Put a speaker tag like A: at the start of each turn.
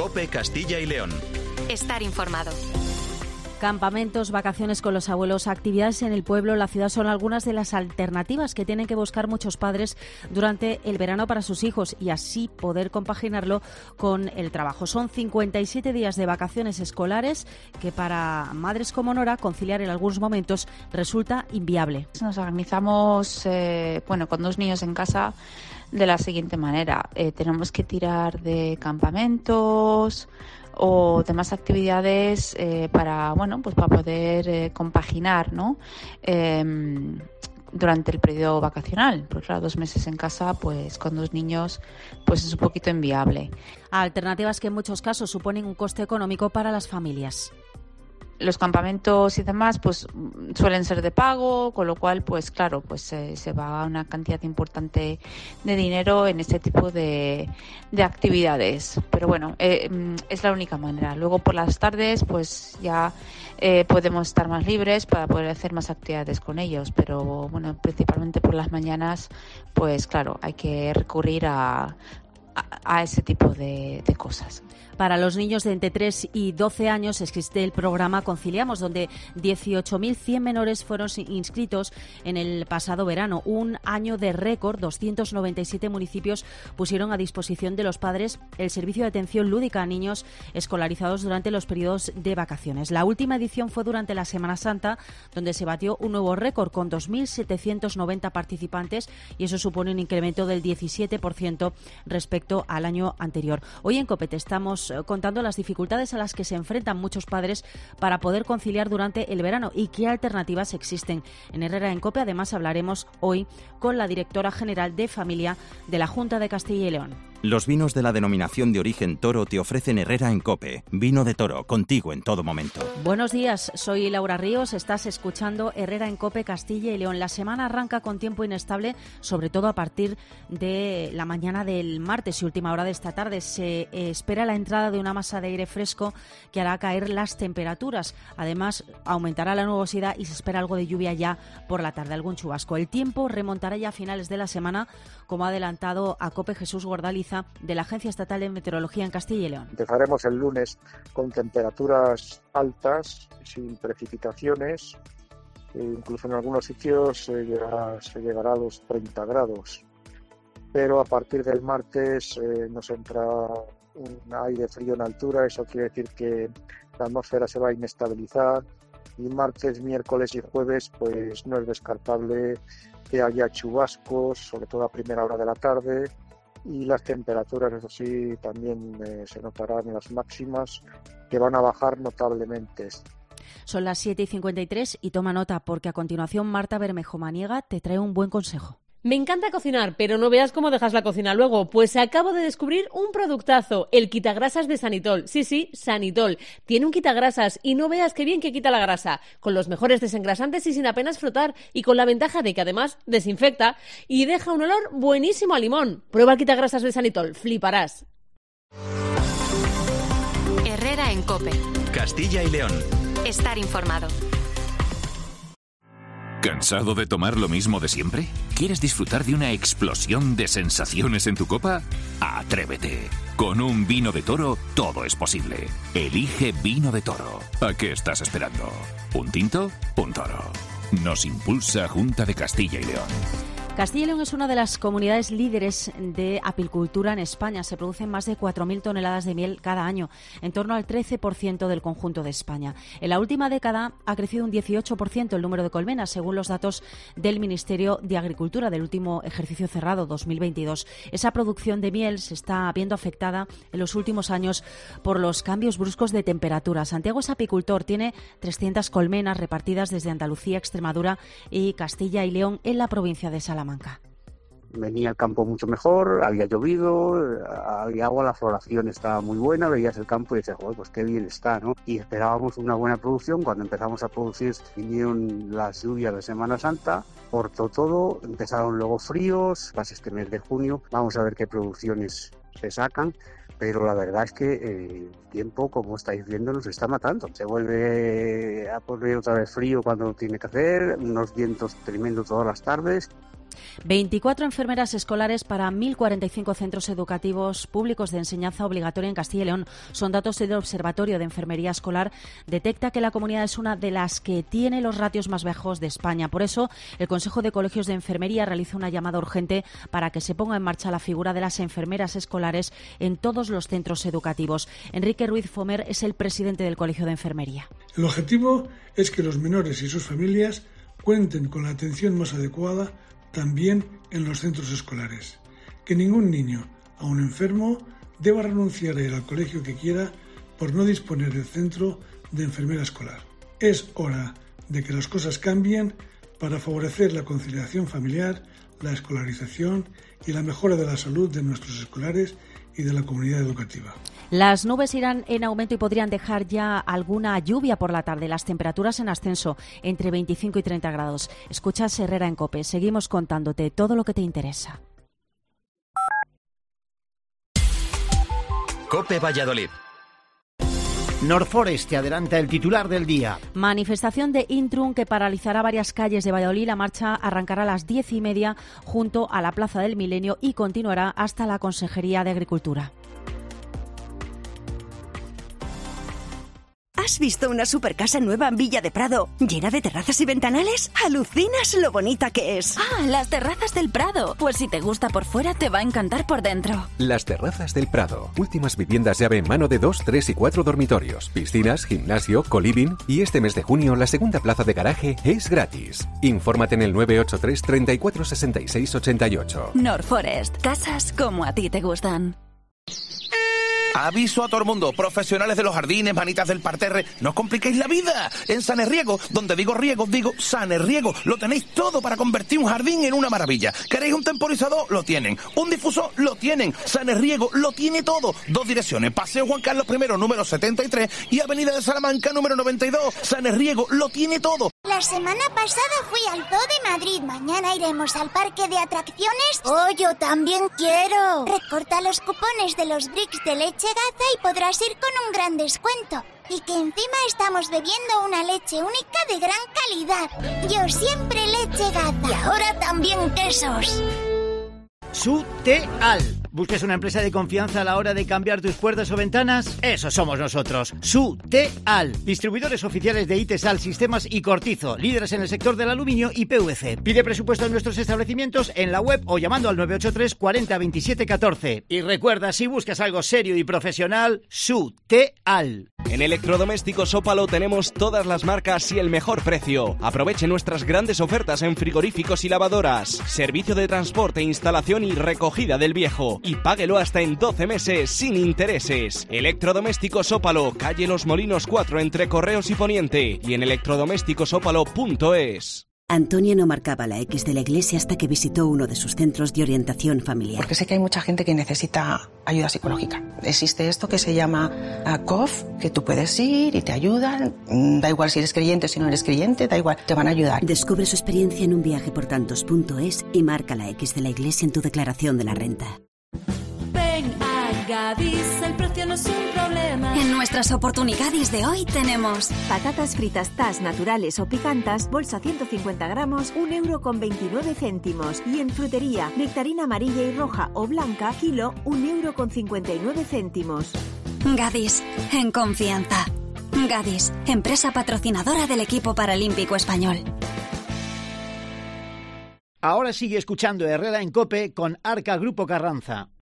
A: COPE Castilla y León.
B: Estar informado.
C: Campamentos, vacaciones con los abuelos, actividades en el pueblo, la ciudad son algunas de las alternativas que tienen que buscar muchos padres durante el verano para sus hijos y así poder compaginarlo con el trabajo. Son 57 días de vacaciones escolares que para madres como Nora conciliar en algunos momentos resulta inviable.
D: Nos organizamos con 2 niños en casa de la siguiente manera. Tenemos que tirar de campamentos o demás actividades para poder compaginar, ¿no? Durante el periodo vacacional, porque claro, 2 meses en casa, pues con 2 niños, pues es un poquito inviable.
C: Alternativas que en muchos casos suponen un coste económico para las familias.
D: Los campamentos y demás pues suelen ser de pago, con lo cual pues claro, pues se va una cantidad importante de dinero en este tipo de actividades, pero bueno, es la única manera. Luego por las tardes pues ya podemos estar más libres para poder hacer más actividades con ellos, pero bueno, principalmente por las mañanas pues claro, hay que recurrir a ese tipo de cosas.
C: Para los niños de entre 3 y 12 años existe el programa Conciliamos, donde 18.100 menores fueron inscritos en el pasado verano. Un año de récord, 297 municipios pusieron a disposición de los padres el servicio de atención lúdica a niños escolarizados durante los periodos de vacaciones. La última edición fue durante la Semana Santa, donde se batió un nuevo récord con 2.790 participantes y eso supone un incremento del 17% respecto al año anterior. Hoy en COPE te estamos contando las dificultades a las que se enfrentan muchos padres para poder conciliar durante el verano y qué alternativas existen. En Herrera en COPE además hablaremos hoy con la directora general de Familia de la Junta de Castilla y León.
A: Los vinos de la denominación de origen Toro te ofrecen Herrera en COPE. Vino de Toro, contigo en todo momento.
C: Buenos días, soy Laura Ríos, estás escuchando Herrera en COPE Castilla y León. La semana arranca con tiempo inestable, sobre todo a partir de la mañana del martes y última hora de esta tarde. Se espera la entrada de una masa de aire fresco que hará caer las temperaturas. Además, aumentará la nubosidad y se espera algo de lluvia ya por la tarde, algún chubasco. El tiempo remontará ya a finales de la semana, como ha adelantado a COPE Jesús Gordaliza, de la Agencia Estatal de Meteorología en Castilla y León.
E: Empezaremos el lunes con temperaturas altas, sin precipitaciones, incluso en algunos sitios se llegará a los 30 grados. Pero a partir del martes nos entra un aire frío en altura, eso quiere decir que la atmósfera se va a inestabilizar y martes, miércoles y jueves pues no es descartable que haya chubascos, sobre todo a primera hora de la tarde. Y las temperaturas, eso sí, también se notarán en las máximas, que van a bajar notablemente.
C: Son las 7:53 y toma nota, porque a continuación Marta Bermejo Maniega te trae un buen consejo.
F: Me encanta cocinar, pero no veas cómo dejas la cocina luego. Pues acabo de descubrir un productazo, el quitagrasas de Sanitol. Sí, Sanitol. Tiene un quitagrasas y no veas qué bien que quita la grasa. Con los mejores desengrasantes y sin apenas frotar. Y con la ventaja de que además desinfecta y deja un olor buenísimo a limón. Prueba el quitagrasas de Sanitol, fliparás.
B: Herrera en COPE.
A: Castilla y León.
B: Estar informado.
G: ¿Cansado de tomar lo mismo de siempre? ¿Quieres disfrutar de una explosión de sensaciones en tu copa? ¡Atrévete! Con un vino de Toro todo es posible. Elige Vino de Toro. ¿A qué estás esperando? ¿Un tinto? Un toro. Nos impulsa Junta de Castilla y León.
C: Castilla y León es una de las comunidades líderes de apicultura en España. Se producen más de 4.000 toneladas de miel cada año, en torno al 13% del conjunto de España. En la última década ha crecido un 18% el número de colmenas, según los datos del Ministerio de Agricultura del último ejercicio cerrado, 2022. Esa producción de miel se está viendo afectada en los últimos años por los cambios bruscos de temperatura. Santiago es apicultor, tiene 300 colmenas repartidas desde Andalucía, Extremadura y Castilla y León en la provincia de Salamanca.
H: Venía el campo mucho mejor, había llovido, había agua, la floración estaba muy buena, veías el campo y decías, joder, pues qué bien está, ¿no? Y esperábamos una buena producción. Cuando empezamos a producir vinieron las lluvias de Semana Santa, cortó todo, empezaron luego fríos, pasa este mes de junio, vamos a ver qué producciones se sacan. Pero la verdad es que el tiempo, como estáis viendo, nos está matando. Se vuelve a poner otra vez frío cuando tiene que hacer, unos vientos tremendos todas las tardes.
C: 24 enfermeras escolares para 1.045 centros educativos públicos de enseñanza obligatoria en Castilla y León. Son datos del Observatorio de Enfermería Escolar. Detecta que la comunidad es una de las que tiene los ratios más bajos de España. Por eso, el Consejo de Colegios de Enfermería realiza una llamada urgente para que se ponga en marcha la figura de las enfermeras escolares en todos los centros educativos. Enrique Ruiz Fomer es el presidente del Colegio de Enfermería.
I: El objetivo es que los menores y sus familias cuenten con la atención más adecuada también en los centros escolares. Que ningún niño, aun enfermo, deba renunciar a ir al colegio que quiera por no disponer del centro de enfermera escolar. Es hora de que las cosas cambien para favorecer la conciliación familiar, la escolarización y la mejora de la salud de nuestros escolares y de la comunidad educativa.
C: Las nubes irán en aumento y podrían dejar ya alguna lluvia por la tarde. Las temperaturas en ascenso entre 25 y 30 grados. Escuchas Herrera en COPE. Seguimos contándote todo lo que te interesa.
J: COPE Valladolid.
K: Norforest te adelanta el titular del día.
C: Manifestación de Intrum que paralizará varias calles de Valladolid. La marcha arrancará a las 10:30 junto a la Plaza del Milenio y continuará hasta la Consejería de Agricultura.
L: ¿Has visto una supercasa nueva en Villa de Prado, llena de terrazas y ventanales? ¡Alucinas lo bonita que es!
M: ¡Ah, las terrazas del Prado! Pues si te gusta por fuera, te va a encantar por dentro.
N: Las terrazas del Prado. Últimas viviendas llave en mano de 2, 3 y 4 dormitorios, piscinas, gimnasio, coliving y este mes de junio la segunda plaza de garaje es gratis. Infórmate en el 983 34 66 88.
M: Norforest. Casas como a ti te gustan.
O: Aviso a todo el mundo, profesionales de los jardines, manitas del parterre, no os compliquéis la vida. En Sanerriego, donde digo riego, digo Sanerriego, lo tenéis todo para convertir un jardín en una maravilla. ¿Queréis un temporizador? Lo tienen. ¿Un difusor? Lo tienen. Sanerriego lo tiene todo. 2 direcciones, Paseo Juan Carlos I, número 73 y Avenida de Salamanca, número 92. Sanerriego lo tiene todo.
P: La semana pasada fui al Zoo de Madrid. Mañana iremos al parque de atracciones. ¡Oh, yo también quiero! Recorta los cupones de los bricks de leche Gaza y podrás ir con un gran descuento. Y que encima estamos bebiendo una leche única de gran calidad. Yo siempre leche Gaza. Y ahora también quesos.
K: Suteal. ¿Buscas una empresa de confianza a la hora de cambiar tus puertas o ventanas? Eso somos nosotros. Suteal. Distribuidores oficiales de Itesal, Sistemas y Cortizo. Líderes en el sector del aluminio y PVC. Pide presupuesto en nuestros establecimientos en la web o llamando al 983 40 27 14. Y recuerda, si buscas algo serio y profesional, Suteal.
Q: En Electrodomésticos Ópalo tenemos todas las marcas y el mejor precio. Aproveche nuestras grandes ofertas en frigoríficos y lavadoras. Servicio de transporte, instalación y recogida del viejo. Y páguelo hasta en 12 meses sin intereses. Electrodomésticos Ópalo, calle Los Molinos 4 entre Correos y Poniente. Y en electrodomésticosópalo.es.
R: Antonio no marcaba la X de la iglesia hasta que visitó uno de sus centros de orientación familiar.
S: Porque sé que hay mucha gente que necesita ayuda psicológica. Existe esto que se llama COF, que tú puedes ir y te ayudan. Da igual si eres creyente o si no eres creyente, da igual, te van a ayudar.
R: Descubre su experiencia en unviajeportantos.es y marca la X de la iglesia en tu declaración de la renta.
T: Ven a Gadis, el precio no es un problema.
M: En nuestras oportunidades de hoy tenemos
U: patatas fritas Tas naturales o picantas, bolsa 150 gramos, 1,29 €. Y en frutería, nectarina amarilla y roja o blanca, kilo, 1,59 €.
M: Gadis, en confianza. Gadis, empresa patrocinadora del equipo paralímpico español.
K: Ahora sigue escuchando Herrera en COPE con Arca Grupo Carranza.